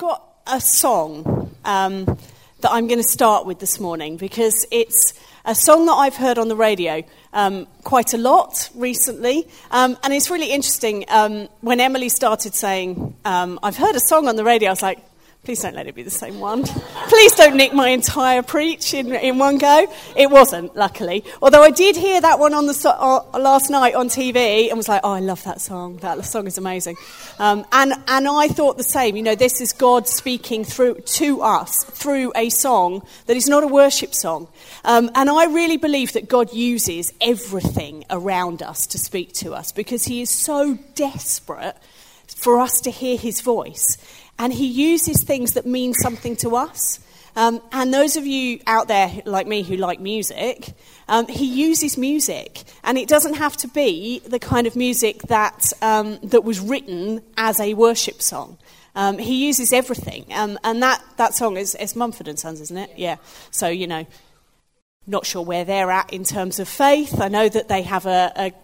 got a song that I'm going to start with this morning because it's a song that I've heard on the radio quite a lot recently. And it's really interesting. When Emily started saying, I've heard a song on the radio, I was like, please don't let it be the same one. Please don't nick my entire preach in one go. It wasn't, luckily. Although I did hear that one on the last night on TV and was like, oh, I love that song. That song is amazing. And I thought the same. You know, this is God speaking to us through a song that is not a worship song. And I really believe that God uses everything around us to speak to us because he is so desperate for us to hear his voice. And he uses things that mean something to us. And those of you out there like me who like music, he uses music. And it doesn't have to be the kind of music that was written as a worship song. He uses everything. And that song is Mumford & Sons, isn't it? Yeah. So, you know, not sure where they're at in terms of faith. I know that they have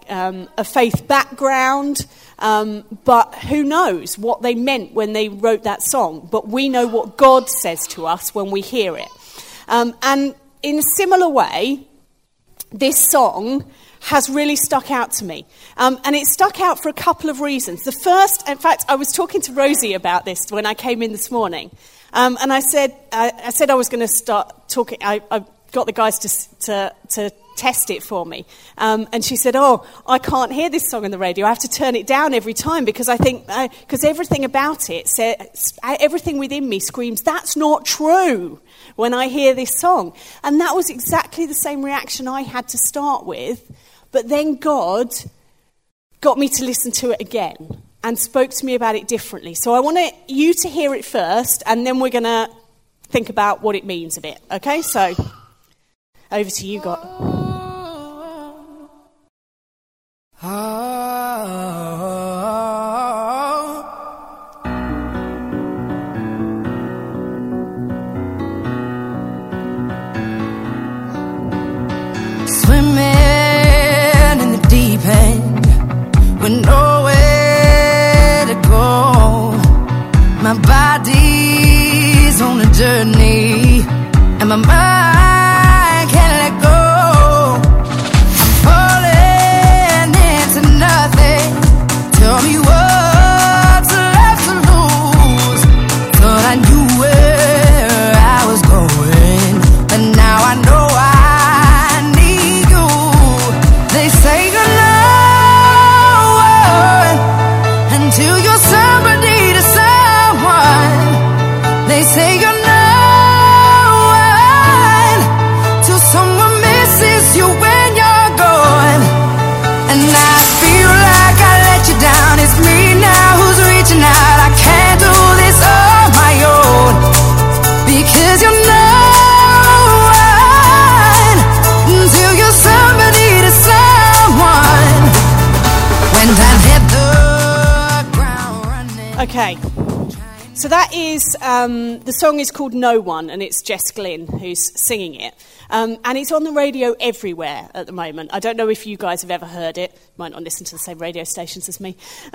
a faith background. But who knows what they meant when they wrote that song. But we know what God says to us when we hear it. And in a similar way, this song has really stuck out to me. And it stuck out for a couple of reasons. The first, in fact, I was talking to Rosie about this when I came in this morning. And I said I was going to start talking. I got the guys to test it for me. And she said, oh, I can't hear this song on the radio. I have to turn it down every time because I think, because everything about it, everything within me screams, that's not true when I hear this song. And that was exactly the same reaction I had to start with. But then God got me to listen to it again and spoke to me about it differently. So I want you to hear it first, and then we're going to think about what it means a bit. Okay, so over to you, God. Swimming in the deep end with nowhere to go. My body's on a journey and my mind can't let go. Tell me what's left to lose. Thought I knew where I was going, but now I know I need you. They say you're no one until you're somebody to someone. They say you're no one till someone misses you when you're gone. And I feel like I let you down. It's me now who's reaching out. I can't do this on my own because you're no one until you're somebody to someone. When I hit the ground running. Okay. So that is, the song is called No One, and it's Jess Glynn who's singing it. And it's on the radio everywhere at the moment. I don't know if you guys have ever heard it. You might not listen to the same radio stations as me.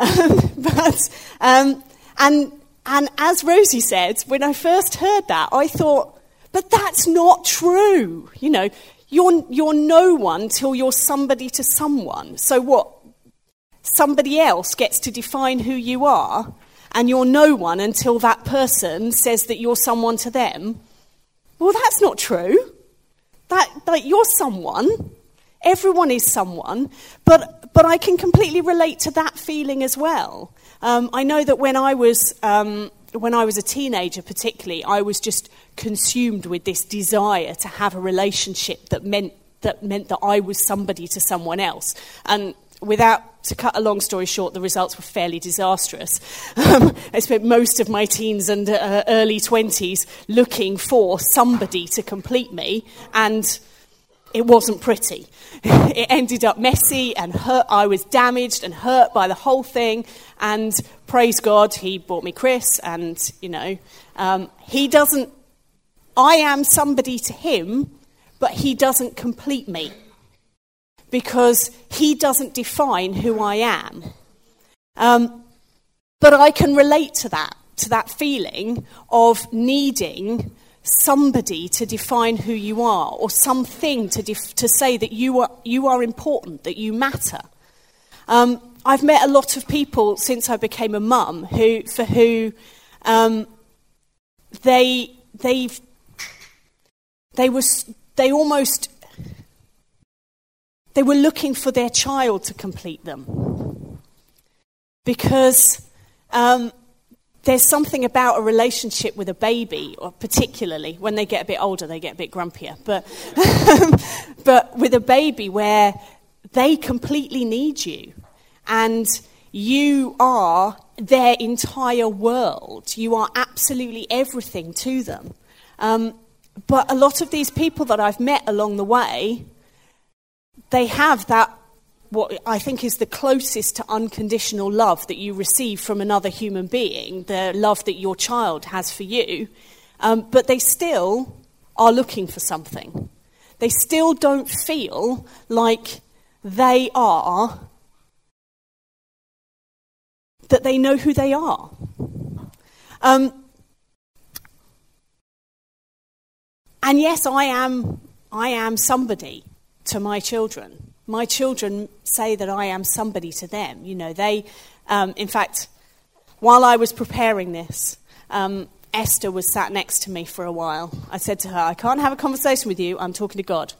And as Rosie said, when I first heard that, I thought, but that's not true. You know, you're no one till you're somebody to someone. So what? Somebody else gets to define who you are, and you're no one until that person says that you're someone to them. Well, that's not true. That you're someone. Everyone is someone. But I can completely relate to that feeling as well. I know that when I was a teenager, particularly, I was just consumed with this desire to have a relationship that meant that I was somebody to someone else. And to cut a long story short, the results were fairly disastrous. I spent most of my teens and early 20s looking for somebody to complete me, and it wasn't pretty. It ended up messy and hurt. I was damaged and hurt by the whole thing, and praise God, he bought me Chris, and, you know, I am somebody to him, but he doesn't complete me. Because he doesn't define who I am. But I can relate to that feeling of needing somebody to define who you are, or something to say that you are important, that you matter. I've met a lot of people since I became a mum they were looking for their child to complete them, because there's something about a relationship with a baby, or particularly when they get a bit older, they get a bit grumpier, but but with a baby where they completely need you, and you are their entire world. You are absolutely everything to them. But a lot of these people that I've met along the way, they have that, what I think is the closest to unconditional love that you receive from another human being, the love that your child has for you, but they still are looking for something. They still don't feel like they are, that they know who they are. And yes, I am somebody to my children. My children say that I am somebody to them. You know, they, in fact, while I was preparing this, Esther was sat next to me for a while. I said to her, I can't have a conversation with you, I'm talking to God.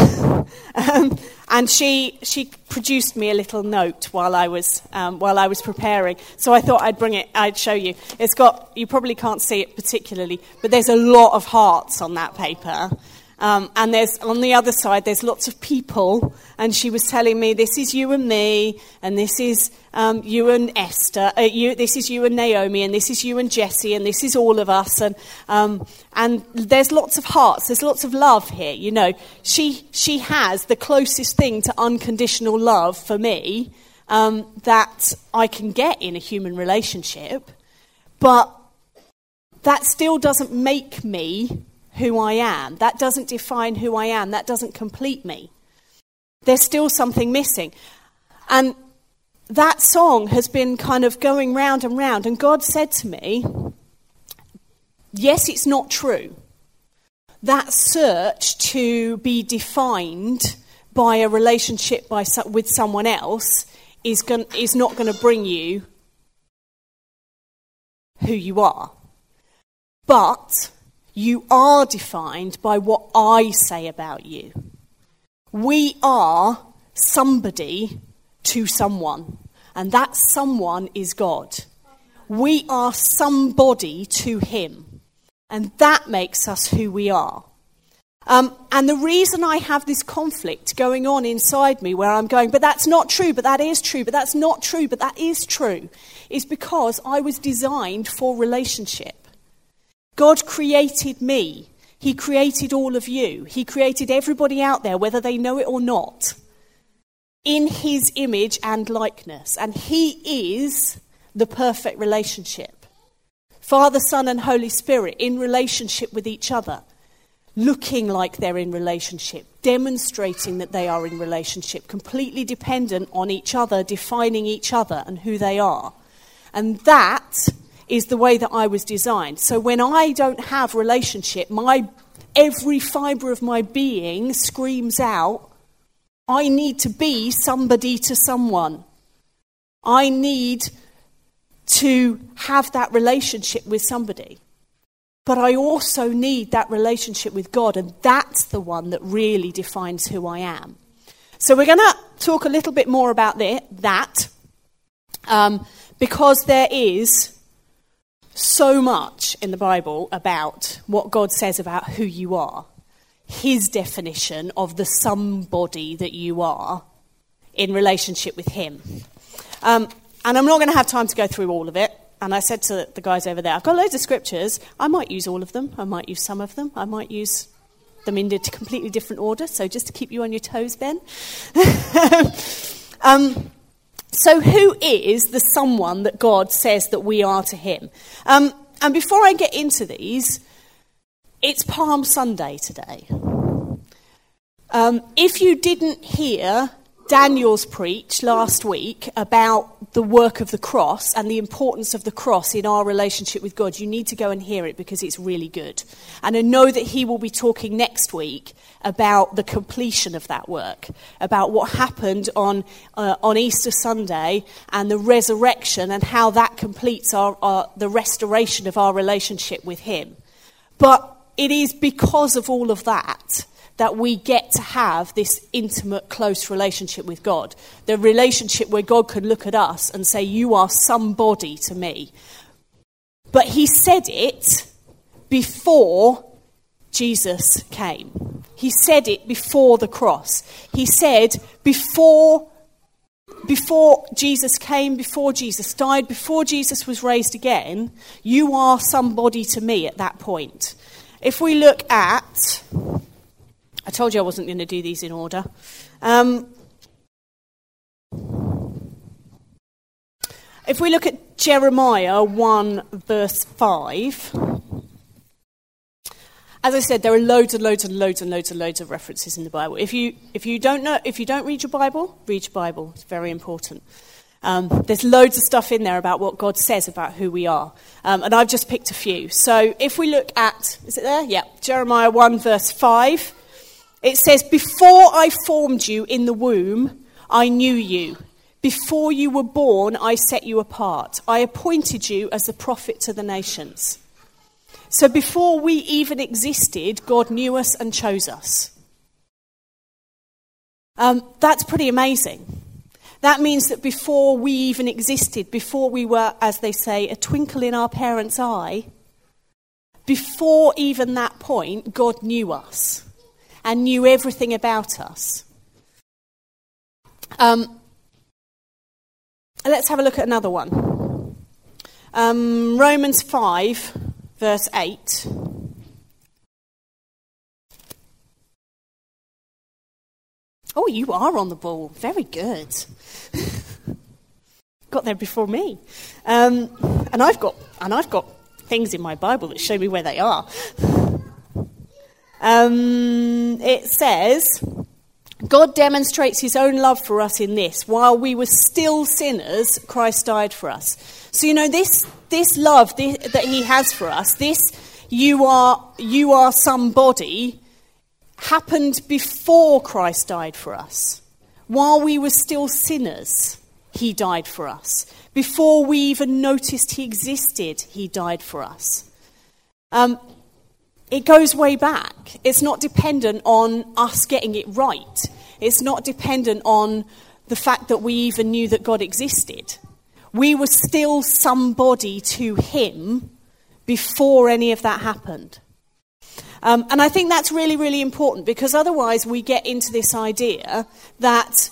And she produced me a little note while I was preparing. So I thought I'd show you. It's got, you probably can't see it particularly, but there's a lot of hearts on that paper. And there's, on the other side, there's lots of people, and she was telling me, this is you and me, and this is you and Esther, this is you and Naomi, and this is you and Jesse, and this is all of us, and there's lots of hearts, there's lots of love here, you know. She has the closest thing to unconditional love for me that I can get in a human relationship, but that still doesn't make me who I am. That doesn't define who I am. That doesn't complete me. There's still something missing. And that song has been kind of going round and round. And God said to me, yes, it's not true. That search to be defined by a relationship with someone else is not going to bring you who you are. But you are defined by what I say about you. We are somebody to someone, and that someone is God. We are somebody to him, and that makes us who we are. And the reason I have this conflict going on inside me where I'm going, but that's not true, but that is true, but that's not true, but that is true, is because I was designed for relationship. God created me. He created all of you. He created everybody out there, whether they know it or not, in his image and likeness. And he is the perfect relationship. Father, Son, and Holy Spirit in relationship with each other, looking like they're in relationship, demonstrating that they are in relationship, completely dependent on each other, defining each other and who they are. And that is the way that I was designed. So when I don't have relationship, every fibre of my being screams out, I need to be somebody to someone. I need to have that relationship with somebody. But I also need that relationship with God, and that's the one that really defines who I am. So we're going to talk a little bit more about that, because there is so much in the Bible about what God says about who you are, his definition of the somebody that you are in relationship with him. And I'm not going to have time to go through all of it. And I said to the guys over there, I've got loads of scriptures. I might use all of them. I might use some of them. I might use them in a completely different order. So just to keep you on your toes, Ben. So who is the someone that God says that we are to him? And before I get into these, it's Palm Sunday today. If you didn't hear Daniel's preach last week about the work of the cross and the importance of the cross in our relationship with God, you need to go and hear it because it's really good. And I know that he will be talking next week about the completion of that work, about what happened on Easter Sunday and the resurrection and how that completes the restoration of our relationship with him. But it is because of all of that we get to have this intimate, close relationship with God. The relationship where God can look at us and say, you are somebody to me. But he said it before Jesus came. He said it before the cross. He said before Jesus came, before Jesus died, before Jesus was raised again, you are somebody to me at that point. If we look at... I told you I wasn't going to do these in order. If we look at Jeremiah 1 verse 5, as I said, there are loads of references in the Bible. If you don't read your Bible, read your Bible. It's very important. There's loads of stuff in there about what God says about who we are. And I've just picked a few. So if we look at, is it there? Yeah, Jeremiah 1 verse 5. It says, before I formed you in the womb, I knew you. Before you were born, I set you apart. I appointed you as a prophet to the nations. So before we even existed, God knew us and chose us. That's pretty amazing. That means that before we even existed, before we were, as they say, a twinkle in our parents' eye, before even that point, God knew us. And knew everything about us. Let's have a look at another one. Romans 5, verse 8. Oh, you are on the ball. Very good. Got there before me. And I've got things in my Bible that show me where they are. It says, God demonstrates his own love for us in this. While we were still sinners, Christ died for us. So, this love that he has for us, this you are somebody, happened before Christ died for us. While we were still sinners, he died for us. Before we even noticed he existed, he died for us. It goes way back. It's not dependent on us getting it right. It's not dependent on the fact that we even knew that God existed. We were still somebody to him before any of that happened. And I think that's really, really important because otherwise we get into this idea that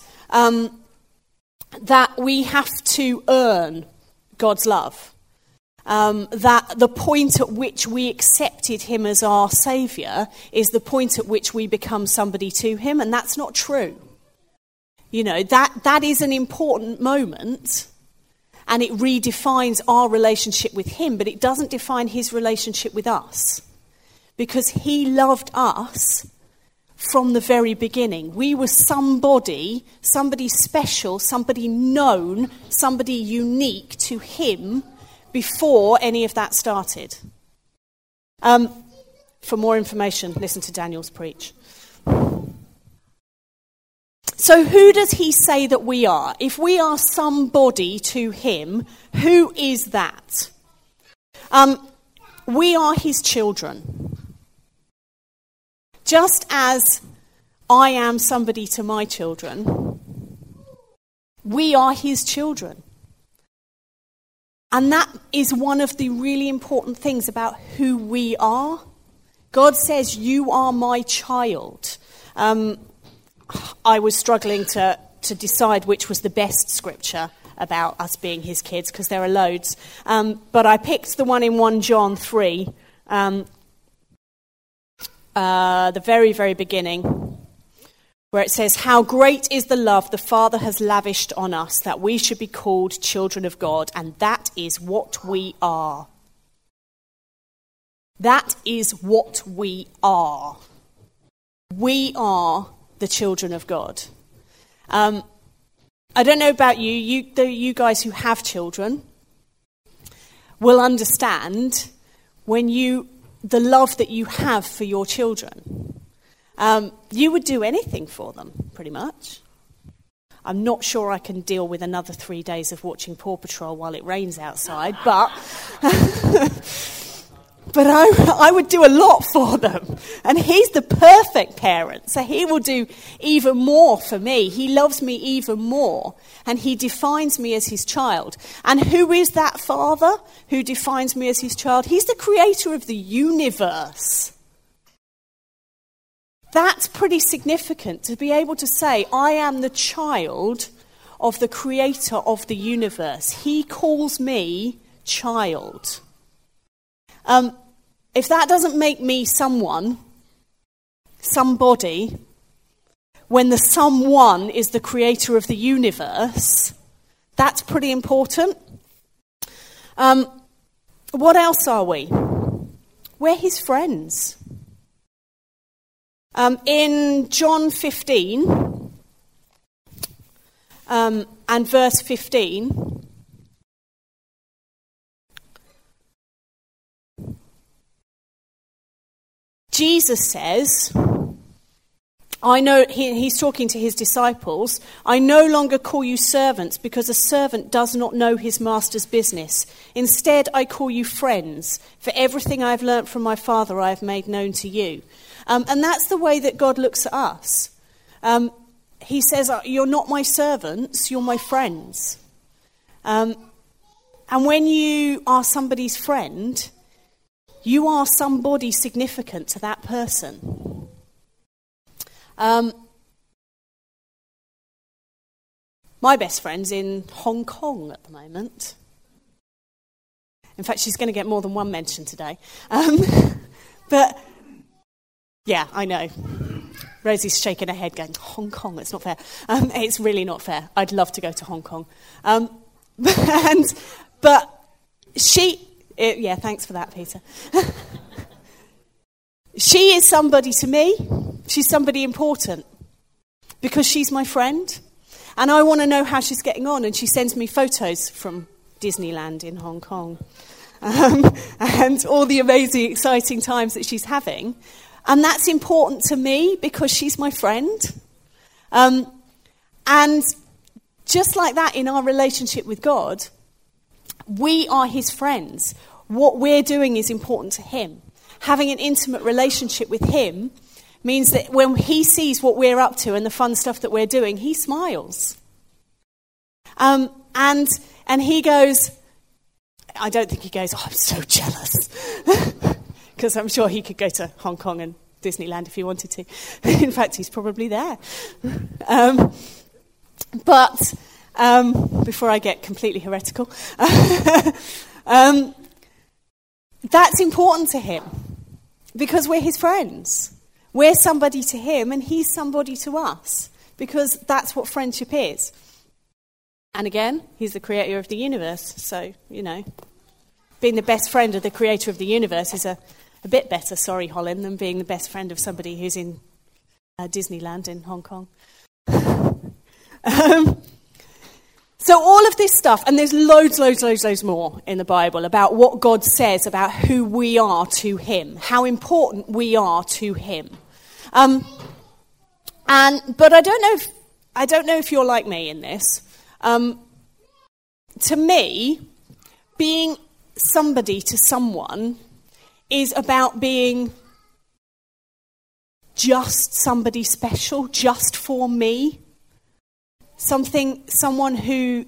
we have to earn God's love. That the point at which we accepted him as our saviour is the point at which we become somebody to him, and that's not true. That is an important moment, and it redefines our relationship with him, but it doesn't define his relationship with us, because he loved us from the very beginning. We were somebody special, somebody known, somebody unique to him before any of that started. For more information, listen to Daniel's preach. So who does he say that we are? If we are somebody to him, who is that? We are his children. Just as I am somebody to my children, we are his children. And that is one of the really important things about who we are. God says, you are my child. I was struggling to decide which was the best scripture about us being his kids, because there are loads. But I picked the one in 1 John 3, the very, very beginning, where it says, how great is the love the Father has lavished on us, that we should be called children of God, and that is what we are. That is what we are. We are the children of God. I don't know about you guys who have children will understand the love that you have for your children. You would do anything for them, pretty much. I'm not sure I can deal with another 3 days of watching Paw Patrol while it rains outside, but but I would do a lot for them. And he's the perfect parent, so he will do even more for me. He loves me even more, and he defines me as his child. And who is that father who defines me as his child? He's the creator of the universe. That's pretty significant, to be able to say, I am the child of the creator of the universe. He calls me child. If that doesn't make me somebody, when the someone is the creator of the universe, that's pretty important. What else are we? We're his friends. In John 15 and verse 15, Jesus says, I know, he's talking to his disciples, I no longer call you servants because a servant does not know his master's business. Instead, I call you friends, for everything I have learnt from my Father I have made known to you. And that's the way that God looks at us. He says, you're not my servants, you're my friends. And when you are somebody's friend, you are somebody significant to that person. My best friend's in Hong Kong at the moment. In fact, she's going to get more than one mention today. But... yeah, I know. Rosie's shaking her head going, Hong Kong, it's not fair. It's really not fair. I'd love to go to Hong Kong. But yeah, thanks for that, Peter. She is somebody to me. She's somebody important because she's my friend. And I want to know how she's getting on. And she sends me photos from Disneyland in Hong Kong. And all the amazing, exciting times that she's having. And that's important to me because she's my friend. And just like that in our relationship with God, we are his friends. What we're doing is important to him. Having an intimate relationship with him means that when he sees what we're up to and the fun stuff that we're doing, he smiles. And he goes, I don't think he goes, oh, I'm so jealous. Because I'm sure he could go to Hong Kong and Disneyland if he wanted to. In fact, he's probably there. But before I get completely heretical, that's important to him because we're his friends. We're somebody to him and he's somebody to us because that's what friendship is. And again, he's the creator of the universe. So, being the best friend of the creator of the universe is a bit better, sorry, Holland, than being the best friend of somebody who's in Disneyland in Hong Kong. So all of this stuff, and there's loads more in the Bible about what God says about who we are to him, how important we are to him. But I don't know if you're like me in this. To me, being somebody to someone is about being just somebody special, just for me. Someone who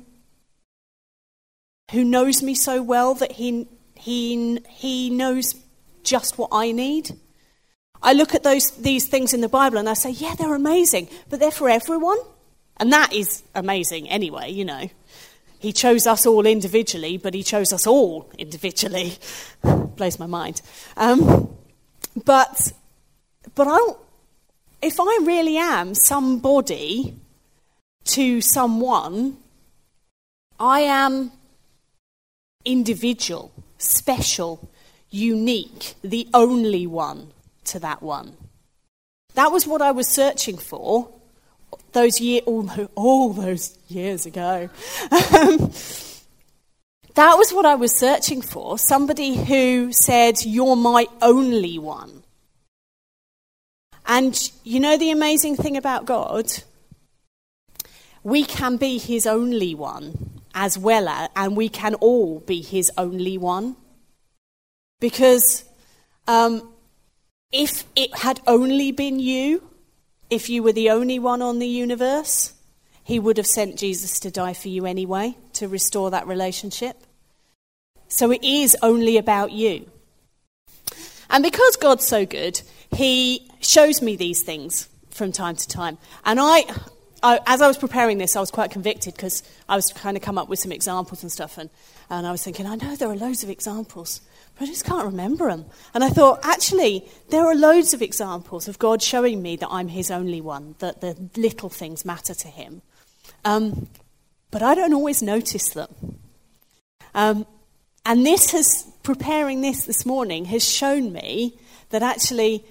knows me so well that he knows just what I need. I look at these things in the Bible and I say, yeah, they're amazing, but they're for everyone. And that is amazing anyway, He chose us all individually, but he chose us all individually. Blows my mind. But if I really am somebody to someone, I am individual, special, unique, the only one to that one. That was what I was searching for all those years ago, that was what I was searching for. Somebody who said, "You're my only one." And you know the amazing thing about God? We can be his only one as well, and we can all be his only one. Because if it had only been you, if you were the only one on the universe, he would have sent Jesus to die for you anyway, to restore that relationship. So it is only about you. And because God's so good, he shows me these things from time to time. And I as I was preparing this, I was quite convicted because I was trying to come up with some examples and stuff. And I was thinking, I know there are loads of examples, but I just can't remember them. And I thought, actually, there are loads of examples of God showing me that I'm his only one, that the little things matter to him. But I don't always notice them. And preparing this morning has shown me that actually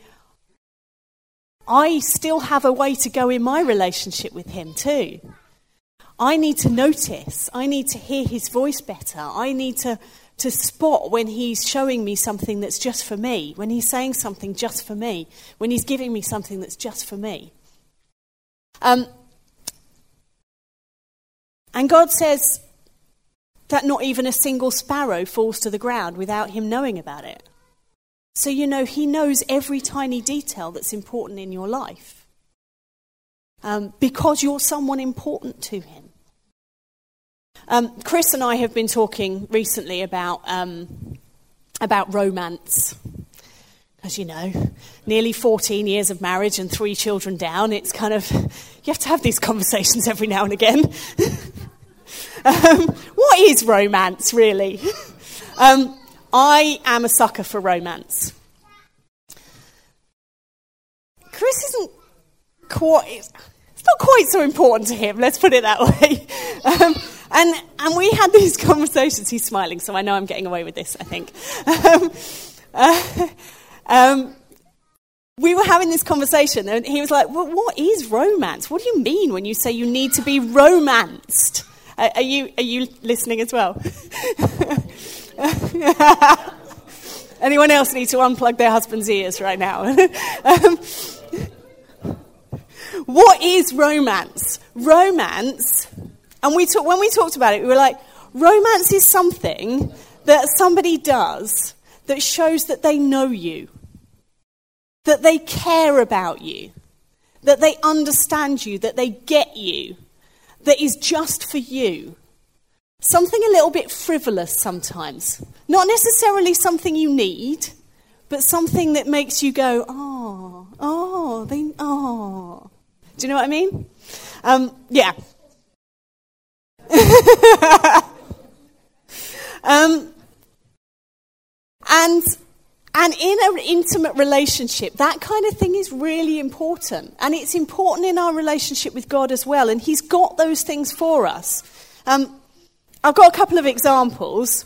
I still have a way to go in my relationship with him too. I need to notice. I need to hear his voice better. I need to spot when he's showing me something that's just for me, when he's saying something just for me, when he's giving me something that's just for me. And God says that not even a single sparrow falls to the ground without him knowing about it. So, he knows every tiny detail that's important in your life. Because you're someone important to him. Chris and I have been talking recently about romance. As you know, nearly 14 years of marriage and 3 children down, it's kind of, you have to have these conversations every now and again. What is romance, really? I am a sucker for romance. Chris isn't it's not quite so important to him, let's put it that way. And we had these conversations. He's smiling, so I know I'm getting away with this, I think. We were having this conversation, and he was like, well, what is romance? What do you mean when you say you need to be romanced? Are you listening as well? Anyone else need to unplug their husband's ears right now? What is romance? Romance, and when we talked about it, we were like, romance is something that somebody does that shows that they know you, that they care about you, that they understand you, that they get you, that is just for you. Something a little bit frivolous sometimes. Not necessarily something you need, but something that makes you go, oh. Do you know what I mean? Yeah. And in an intimate relationship, that kind of thing is really important. And it's important in our relationship with God as well. And he's got those things for us. I've got a couple of examples.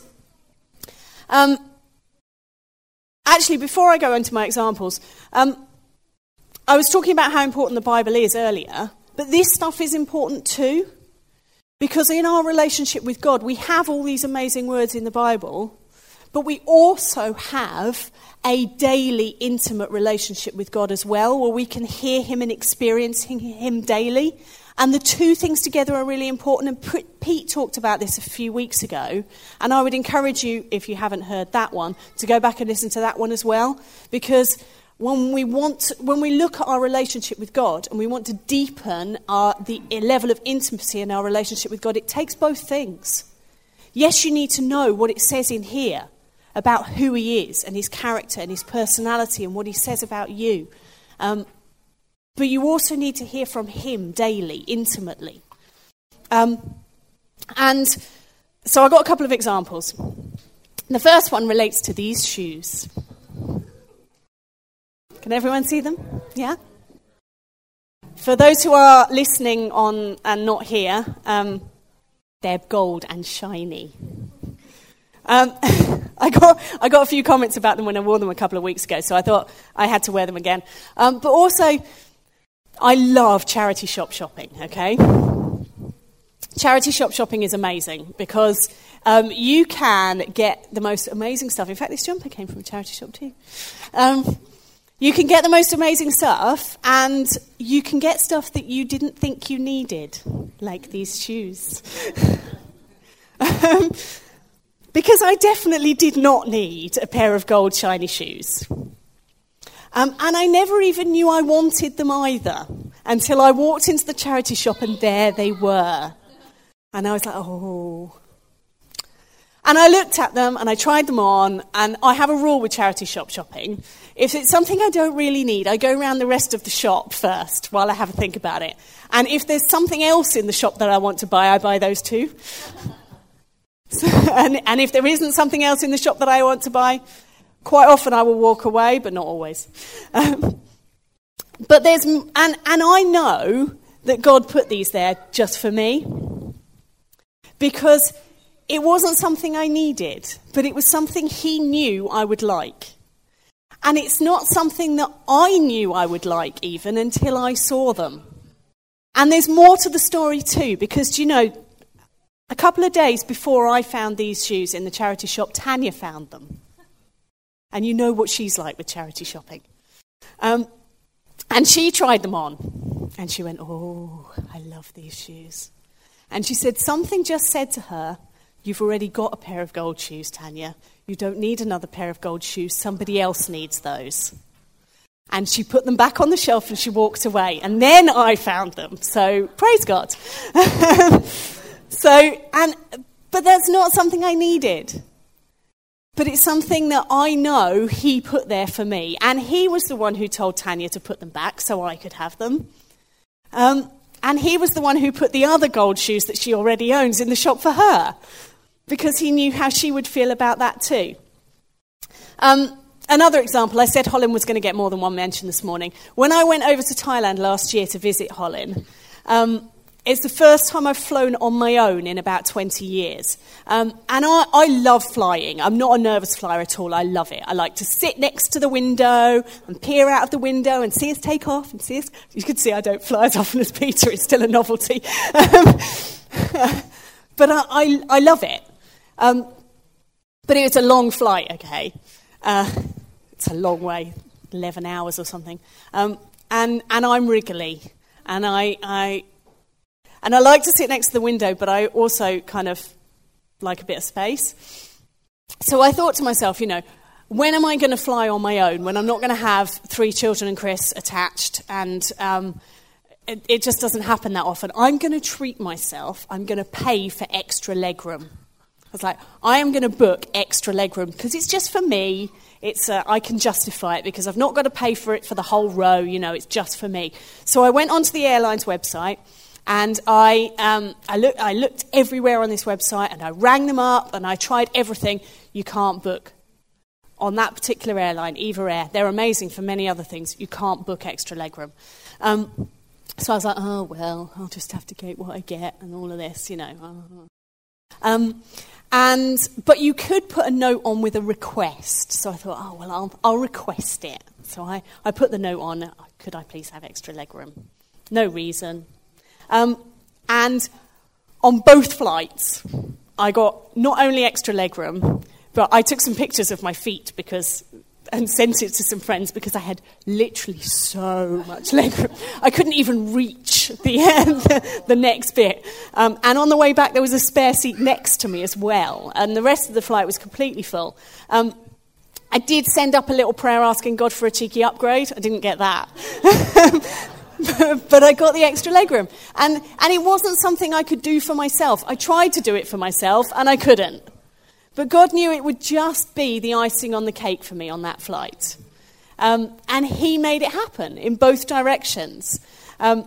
Actually, before I go into my examples, I was talking about how important the Bible is earlier, but this stuff is important too, because in our relationship with God, we have all these amazing words in the Bible, but we also have a daily intimate relationship with God as well, where we can hear him and experience him daily. And the two things together are really important. And Pete talked about this a few weeks ago. And I would encourage you, if you haven't heard that one, to go back and listen to that one as well. Because when we look at our relationship with God and we want to deepen the level of intimacy in our relationship with God, it takes both things. Yes, you need to know what it says in here about who he is and his character and his personality and what he says about you. But you also need to hear from him daily, intimately. And so I've got a couple of examples. The first one relates to these shoes. Can everyone see them? Yeah? For those who are listening on and not here, they're gold and shiny. I got a few comments about them when I wore them a couple of weeks ago, so I thought I had to wear them again. But also, I love charity shop shopping, okay? Charity shop shopping is amazing because you can get the most amazing stuff. In fact, this jumper came from a charity shop too. You can get the most amazing stuff, and you can get stuff that you didn't think you needed, like these shoes. Because I definitely did not need a pair of gold shiny shoes. And I never even knew I wanted them either, until I walked into the charity shop and there they were. And I was like, oh. And I looked at them and I tried them on, and I have a rule with charity shop shopping. If it's something I don't really need, I go around the rest of the shop first while I have a think about it. And if there's something else in the shop that I want to buy, I buy those too. And if there isn't something else in the shop that I want to buy, quite often I will walk away, but not always. But there's, and I know that God put these there just for me, because it wasn't something I needed, but it was something he knew I would like. And it's not something that I knew I would like even until I saw them. And there's more to the story too, because, do you know, a couple of days before I found these shoes in the charity shop, Tanya found them. And you know what she's like with charity shopping. And she tried them on. And she went, oh, I love these shoes. And she said, something just said to her, you've already got a pair of gold shoes, Tanya. You don't need another pair of gold shoes. Somebody else needs those. And she put them back on the shelf and she walked away. And then I found them. So praise God. But that's not something I needed. But it's something that I know he put there for me. And he was the one who told Tanya to put them back so I could have them. And he was the one who put the other gold shoes that she already owns in the shop for her, because he knew how she would feel about that too. Another example, I said Holland was going to get more than one mention this morning. When I went over to Thailand last year to visit Holland, it's the first time I've flown on my own in about 20 years. And I love flying. I'm not a nervous flyer at all. I love it. I like to sit next to the window and peer out of the window and see us take off and see us. You can see I don't fly as often as Peter. It's still a novelty. But I love it. But it's a long flight, okay? It's a long way, 11 hours or something. And I'm wriggly. And I like to sit next to the window, but I also kind of like a bit of space. So I thought to myself, when am I going to fly on my own, when I'm not going to have 3 children and Chris attached, and it just doesn't happen that often. I'm going to treat myself. I'm going to pay for extra legroom. I was like, I am going to book extra legroom because it's just for me. It's I can justify it because I've not got to pay for it for the whole row. It's just for me. So I went onto the airline's website. And I looked everywhere on this website, and I rang them up, and I tried everything. You can't book on that particular airline, Eva Air. They're amazing for many other things. You can't book extra legroom. So I was like, oh, well, I'll just have to get what I get and all of this, But you could put a note on with a request. So I thought, oh, well, I'll request it. So I put the note on, could I please have extra legroom? No reason. And on both flights, I got not only extra legroom, but I took some pictures of my feet and sent it to some friends because I had literally so much legroom. I couldn't even reach the next bit. And on the way back, there was a spare seat next to me as well. And the rest of the flight was completely full. I did send up a little prayer asking God for a cheeky upgrade. I didn't get that. But I got the extra legroom. And it wasn't something I could do for myself. I tried to do it for myself, and I couldn't. But God knew it would just be the icing on the cake for me on that flight. And he made it happen in both directions. But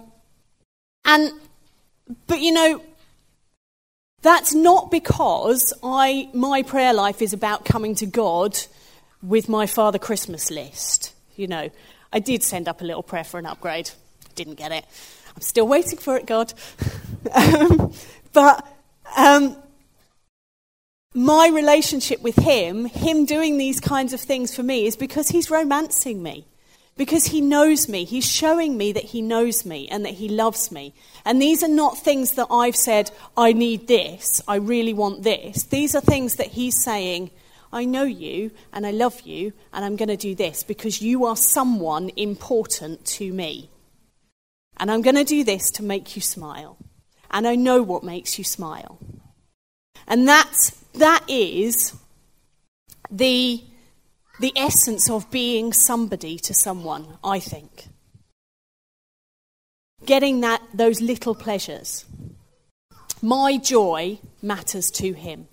that's not because my prayer life is about coming to God with my Father Christmas list. I did send up a little prayer for an upgrade. Didn't get it. I'm still waiting for it, God. But my relationship with him doing these kinds of things for me, is because he's romancing me. because he knows me. He's showing me that he knows me and that he loves me. And these are not things that I've said, I need this, I really want this. These are things that he's saying, I know you and I love you and I'm going to do this because you are someone important to me. And I'm going to do this to make you smile. And I know what makes you smile. And that is the essence of being somebody to someone, I think. Getting those little pleasures. My joy matters to him.